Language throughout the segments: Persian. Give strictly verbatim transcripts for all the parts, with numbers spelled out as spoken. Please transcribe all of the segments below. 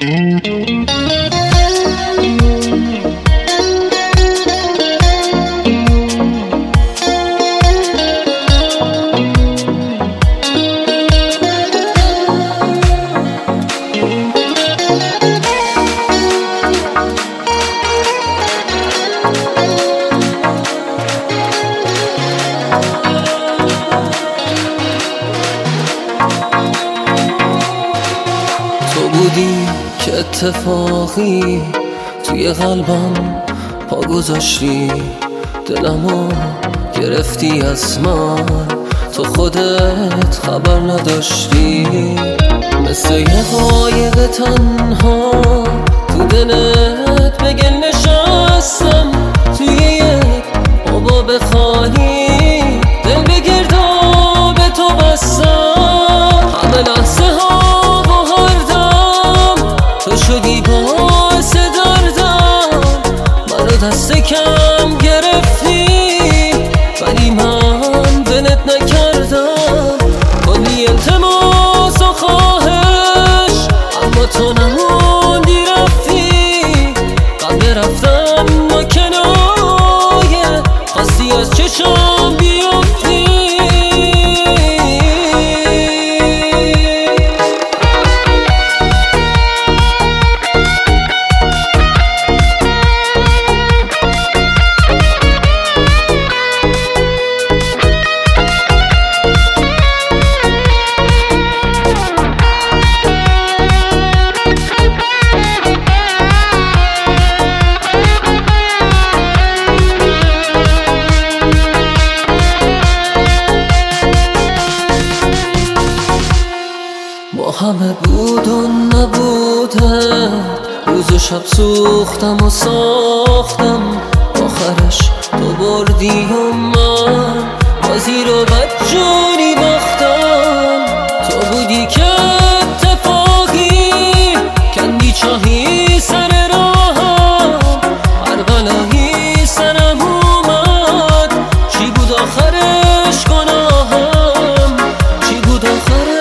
تو بودی که اتفاقی توی قلبم پا گذاشتی، دلمو گرفتی از من، تو خودت خبر نداشتی. مثل یه قایق تنها تو دلت بگل نشستم، توی یک حباب خالی دل به گرداب تو بستم. همه لحظه ها و هر دم تو شدی باعث دردم، منو دست کم گرفتی ولی من ولت نکردم. کلی التماس و خواهش اما تو نموندی رفتی، قبل رفتن با کنایه خواستی از چشم بیفتی. با همه بود و نبوده، روز و شب سوختم و ساختم، آخرش تو بردی و من بازی رو بدجوری باختم. تو بودی که اتفاقی کندی چاهی سر راهم، هر بلایی سرم اومد، چی بود آخرش گناهم، چی بود آخرش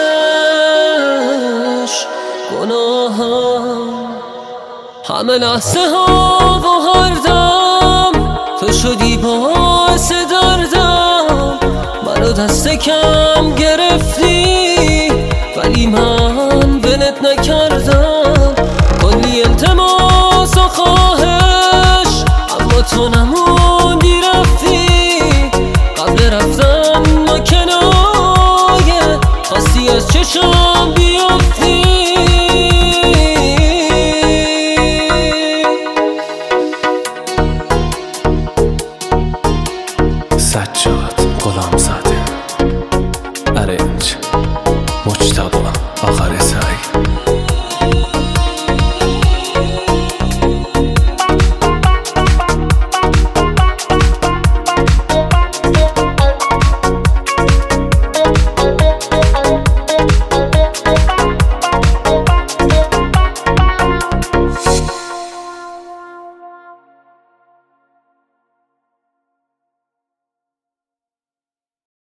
گناهم. همه لحظه ها و هر دم تو شدی باعث دردم، منو دست کم گرفتی ولی من ولت نکردم. کلی التماس و خواهش اما تو نموندی رفتی، قبل رفتن با کنایه خواستی از چشم بیفتی. سجاد غلامزاده.